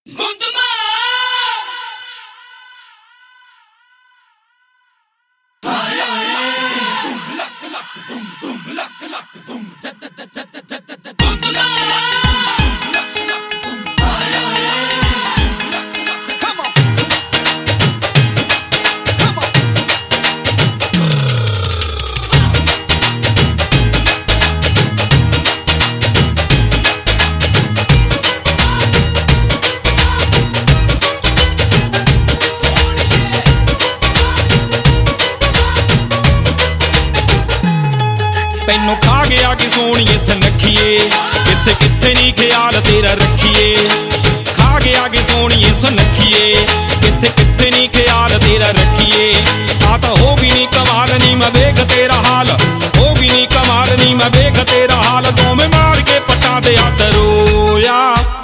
ਤੈਨੂੰ ਖਾ ਗਿਆ ਕਿ ਸੋਹਣੀਏ ਸੁਨੱਖੀਏ ਕਿੱਥੇ ਕਿੱਥੇ ਨੀ ਖਿਆਲ ਤੇਰਾ ਰੱਖੀਏ ਖਾ ਗਿਆ ਕਿ ਸੋਹਣੀਏ ਸੁਨੱਖੀਏ ਕਿੱਥੇ ਕਿੱਥੇ ਨੀ ਖਿਆਲ ਤੇਰਾ ਰੱਖੀਏ ਆ ਤਾਂ ਹੋ ਗਈ ਨੀ ਕਮਾਲ ਨੀ ਮੈਂ ਵੇਖ ਤੇਰਾ ਹਾਲ ਹੋ ਗਈ ਨੀ ਕਮਾਲ ਨੀ ਮੈਂ ਵੇਖ ਤੇਰਾ ਹਾਲ ਦੋਵੇਂ ਮਾਰ ਕੇ ਪੱਟਾਂ ਤੇ ਹੱਥ ਰੋਇਆ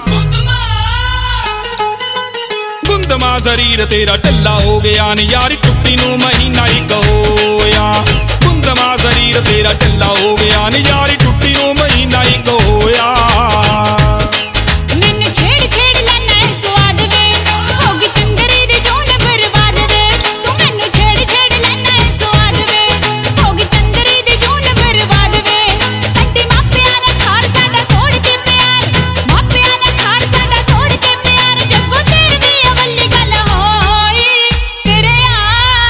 ਗੁੰਦਮਾ ਸਰੀਰ ਤੇਰਾ ਢਿੱਲਾ ਹੋ ਗਿਆ ਨੀ ਯਾਰੀ ਟੁੱਟੀ ਨੂੰ ਮਹੀਨਾ ਇੱਕ ਹੋਇਆ ਗੁੰਦਮਾ ਸਰੀਰ ਤੇਰਾ ਢਿੱਲਾ ਹੋ ਗਿਆ ਨੀ ਯਾਰੀ ਟੁੱਟੀ ਨੂੰ ਮਹੀਨਾ ਇੱਕ ਹੋਇਆ ਮੈਨੂੰ ਛੇੜ ਛੇੜ ਲੈਣਾ ਏ ਸਵਾਦ ਵੇ ਹੋ ਗਈ ਚੰਦਰੀ ਦੀ ਜੋਨ ਬਰਬਾਦ ਵੇ ਤੂੰ ਮੈਨੂੰ ਛੇੜ ਛੇੜ ਲੈਣਾ ਏ ਸਵਾਦ ਵੇ ਹੋ ਗਈ ਚੰਦਰੀ ਦੀ ਜੋਨ ਬਰਬਾਦ ਵੇ ਅੱਡੀ ਮਾਪਿਆਂ ਦਾ ਖਾੜ ਸਾਡਾ ਤੋੜ ਕੇ ਪਿਆਰ ਮਾਪਿਆਂ ਦਾ ਖਾੜ ਸਾਡਾ ਤੋੜ ਕੇ ਪਿਆਰ ਜੱਗੋ ਤੇਰੀ ਦੀ ਅਵੱਲੀ ਗੱਲ ਹੋਈ ਤੇਰਿਆਂ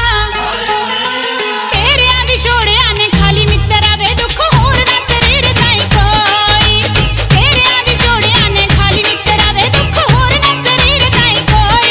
ਵਿਛੋੜਿਆਂ ਨੇ ਖਾਲੀ ਮਿੱਤਰਾ ਵੇ ਦੁੱਖ ਹੋਰ ਨਾ ਸਰੀਰ ਤਾਈਂ ਕੋਈ ਤੇਰਿਆਂ ਵਿਛੋੜਿਆਂ ਨੇ ਖਾਲੀ ਮਿੱਤਰਾ ਵੇ ਦੁੱਖ ਹੋਰ ਨਾ ਸਰੀਰ ਤਾਈਂ ਕੋਈ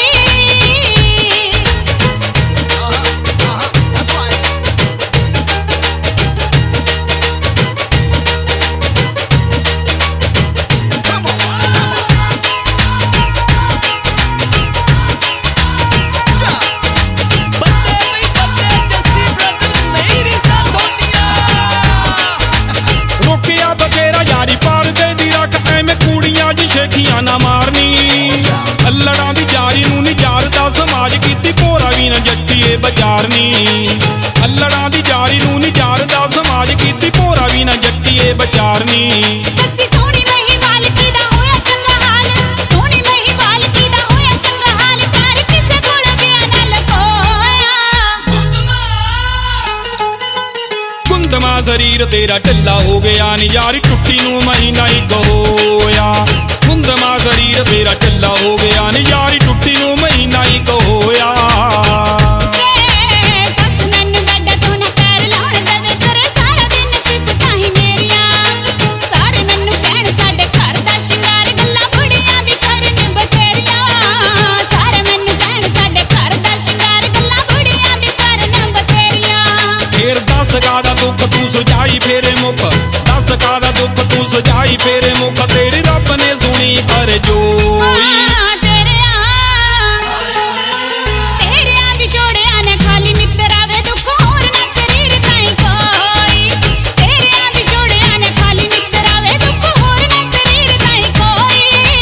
ਰੋਕਿਆ ਬਥੇਰਾ ਯਾਰੀ ਪਾਰਦੇ ਦੀ ਰੱਖ ਐਵੇਂ ਕੂੜੀਆਂ ਜੀ ਸ਼ੇਖੀਆਂ ਨਾ ਮਾਰਨੀ ਅੱਲੜਾਂ ਦੀ ਜਾਰੀ ਨੂੰ ਨੀ ਜਾਰਦਾ ਸਮਾਜ ਕੀਤੀ ਭੋਰਾ ਵੀ ਨਾ ਜੱਟੀਏ ਬਚਾਰਨੀ ਅੱਲੜਾਂ ਦੀ ਜਾਰੀ ਨੂੰ ਨੀ ਜਾਰਦਾ ਸਮਾਜ ਕੀਤੀ ਭੋਰਾ ਵੀ ਨਾ ਜੱਟੀਏ ਬਚਾਰਨੀ ਸੱਸੀ ਸੋਹਣੀ ਮਹੀਵਾਲ ਕੀ ਦਾ ਹੋਇਆ ਚੰਗਾ ਹਾਲ ਸੋਹਣੀ ਮਹੀਵਾਲ ਕੀ ਦਾ ਹੋਇਆ ਚੰਗਾ ਹਾਲ ਕਰ ਕਿਸੇ ਕੋਲ ਗਿਆ ਨਾ ਲਕੋਇਆ ਗੁੰਦਮਾ ਸਰੀਰ ਤੇਰਾ ਢਿੱਲਾ ਹੋ ਗਿਆ ਨੀ ਯਾਰੀ ਟੁੱਟੀ ਨੂੰ ਮਹੀਨਾ ਇੱਕ ਹੋਇਆ ਗੁੰਦਮਾ ਸਰੀਰ ਤੇਰਾ ਢਿੱਲਾ ਹੋ ਗਿਆ ਨੀ ਯਾਰੀ ਟੁੱਟੀ ਨੂੰ ਮਹੀਨਾ ਇੱਕ ਹੋਇਆ ਸੱਸ ਮੈਨੂੰ ਬੈੱਡ ਤੋਂ ਨਾ ਪੈਰ ਲਾਉਣ ਦੇਵੇ ਕਰੇ ਸਾਰਾ ਦਿਨ ਸਿਫਤਾਂ ਹੀ ਮੇਰੀਆਂ ਸਾਰੇ ਮੈਨੂੰ ਕਹਿਣ ਸਾਡੇ ਘਰ ਦਾ ਸ਼ਿੰਗਾਰ ਗੱਲਾਂ ਬੁੜੀਆਂ ਵੀ ਕਰਨ ਬਥੇਰੀਆਂ ਸਾਰੇ ਮੈਨੂੰ ਕਹਿਣ ਸਾਡੇ ਘਰ ਦਾ ਸ਼ਿੰਗਾਰ ਗੱਲਾਂ ਬੁੜੀਆਂ ਵੀ ਕਰਨ ਬਥੇਰੀਆਂ ਫੇਰ ਦੱਸ ਕਾਹਦਾ ਦੁੱਖ ਤੂੰ ਸੁਝਾਈ ਫੇਰੇ ਮੁੱਖ ਦੱਸ ਕਾਹਦਾ ਦੁੱਖ ਤੂੰ ਸੁਝਾਈ ਫੇਰੇ ਮੁੱਖ ਤੇਰੀ ਰੱਬ ਨੇ ਸੁਣੀ ਅਰਜ਼ੋਈ ਤੇਰਿਆਂ ਵਿਛੋੜਿਆਂ ਨੇ ਖਾਲੀ ਮਿੱਤਰਾ ਵੇ ਦੁੱਖ ਹੋਰ ਨਾ ਸਰੀਰ ਤਾਈਂ ਕੋਈ ਤੇਰਿਆਂ ਵਿਛੋੜਿਆਂ ਨੇ ਖਾਲੀ ਮਿੱਤਰਾ ਵੇ ਦੁੱਖ ਹੋਰ ਨਾ ਸਰੀਰ ਤਾਈਂ ਕੋਈ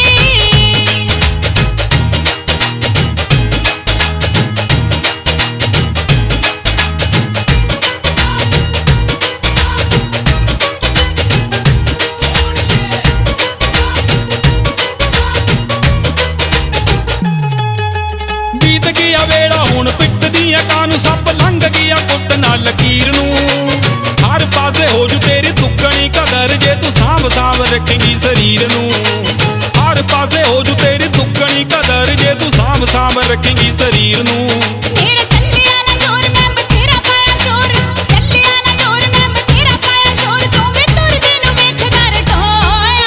ਬੀਤ ਗਿਆ ਵੇਲਾ ਹੁਣ ਪਿੱਟਦੀਆਂ ਕਾਨੂੰ ਸੱਪ ਲੰਘ ਗਿਆ ਕੁੱਟ ਨਾਲ ਲਕੀਰ ਨੂੰ ਹਰ ਪਾਸੇ ਹੋ ਜੂ ਤੇਰੀ ਦੁੱਗਣੀ ਕਦਰ ਜੇ ਤੂੰ ਸਾਂਭ ਸਾਂਭ ਰੱਖੇਂਗੀ ਸਰੀਰ ਨੂੰ ਹਰ ਪਾਸੇ ਹੋ ਜੂ ਤੇਰੀ ਦੁੱਗਣੀ ਕਦਰ ਜੇ ਤੂੰ ਸਾਂਭ ਸਾਂਭ ਰੱਖੇਂਗੀ ਸਰੀਰ ਨੂੰ ਤੇਰਾ ਚੱਲਿਆ ਨਾ ਜ਼ੋਰ ਮੈਂ ਬਥੇਰਾ ਪਾਇਆ ਸ਼ੋਰ ਚੱਲਿਆ ਨਾ ਜ਼ੋਰ ਮੈਂ ਬਥੇਰਾ ਪਾਇਆ ਸ਼ੋਰ ਤੂੰ ਵੀ ਤੁਰਦੀ ਨੂੰ ਵੇਖਦਾ ਰਟੋਇਆ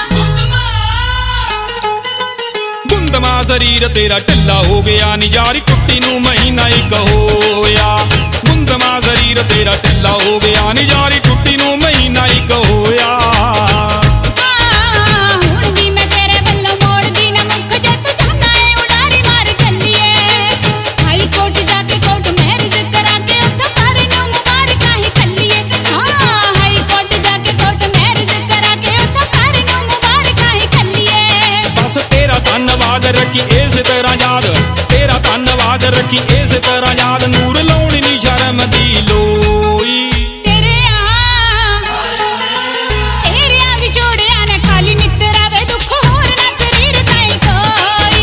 ਗੁੰਦਮਾ ਸਰੀਰ ਤੇਰਾ ਢਿੱਲਾ ਹੋ ਗਿਆ ਨੀ ਯਾਰੀ ਟੁੱਟੀ ਨੂੰ ਮਹੀਨਾ ਇੱਕ ਹੋਇਆ ਗੁੰਦਮਾ ਸਰੀਰ ਤੇਰਾ ਢਿੱਲਾ ਹੋ ਗਿਆ ਨੀ ਯਾਰੀ ਟੁੱਟੀ ਨੂੰ ਮਹੀਨਾ ਇੱਕ ਹੋਇਆ ਹੁਣ ਵੀ ਮੈਂ ਤੇਰੇ ਵੱਲੋਂ ਮੋੜਦੀ ਨਾ ਮੁੱਖ ਜੇ ਤੂੰ ਚਾਹੁੰਦਾ ਏ ਉਡਾਰੀ ਮਾਰ ਚੱਲੀਏ ਹਾਈ ਕੋਰਟ ਜਾ ਕੇ ਕੋਰਟ ਮੈਰਿਜ ਕਰਾ ਕੇ ਉੱਥੋਂ ਘਰ ਨੂੰ ਮੁਬਾਰਕਾਂ ਹੀ ਕੱਲੀਏ ਹਾਂ ਹਾਈ ਕੋਰਟ ਜਾ ਕੇ ਕੋਰਟ ਮੈਰਿਜ ਕਰਾ ਕੇ ਉੱਥੋਂ ਘਰ ਨੂੰ ਮੁਬਾਰਕਾਂ ਹੀ ਕੱਲੀਏ ਬਸ ਤੇਰਾ ਧੰਨਵਾਦ ਰੱਖੀ ਇਸੇ ਤਰ੍ਹਾਂ ਯਾਦ ਤੇਰਾ ਧੰਨਵਾਦ ਰੱਖੀ ਇਸੇ ਤਰ੍ਹਾਂ ਯਾਦ ਨੂਰ ਲਾਉਣੀ ਨੀ ਸ਼ਰਮ ਦੀ ਲੋਈ ਤੇਰਿਆਂ ਵਿਛੋੜਿਆਂ ਨੇ ਖਾਲੀ ਮਿੱਤਰਾ ਵੇ ਦੁੱਖ ਹੋਰ ਨਾ ਸਰੀਰ ਤਾਈਂ ਕੋਈ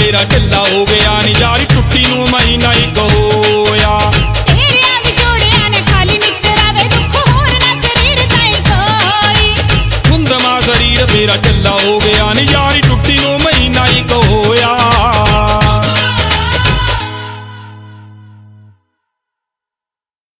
ਤੇਰਾ ਢਿੱਲਾ ਹੋ ਗਿਆ ਨੀ ਯਾਰੀ ਟੁੱਟੀ ਨੂੰ ਮਹੀਨਾ ਇੱਕ ਹੋਇਆ ਤੇਰਿਆਂ ਵਿਛੋੜਿਆਂ ਨੇ ਖਾਲੀ ਨਿਕਰਾਵੇ ਦੁੱਖ ਹੋਰ ਨਾ ਸਰੀਰ ਤਾਈ ਕੋਈ ਗੁੰਦਮਾ ਸਰੀਰ ਤੇਰਾ ਢਿੱਲਾ ਹੋ ਗਿਆ ਨੀ ਯਾਰੀ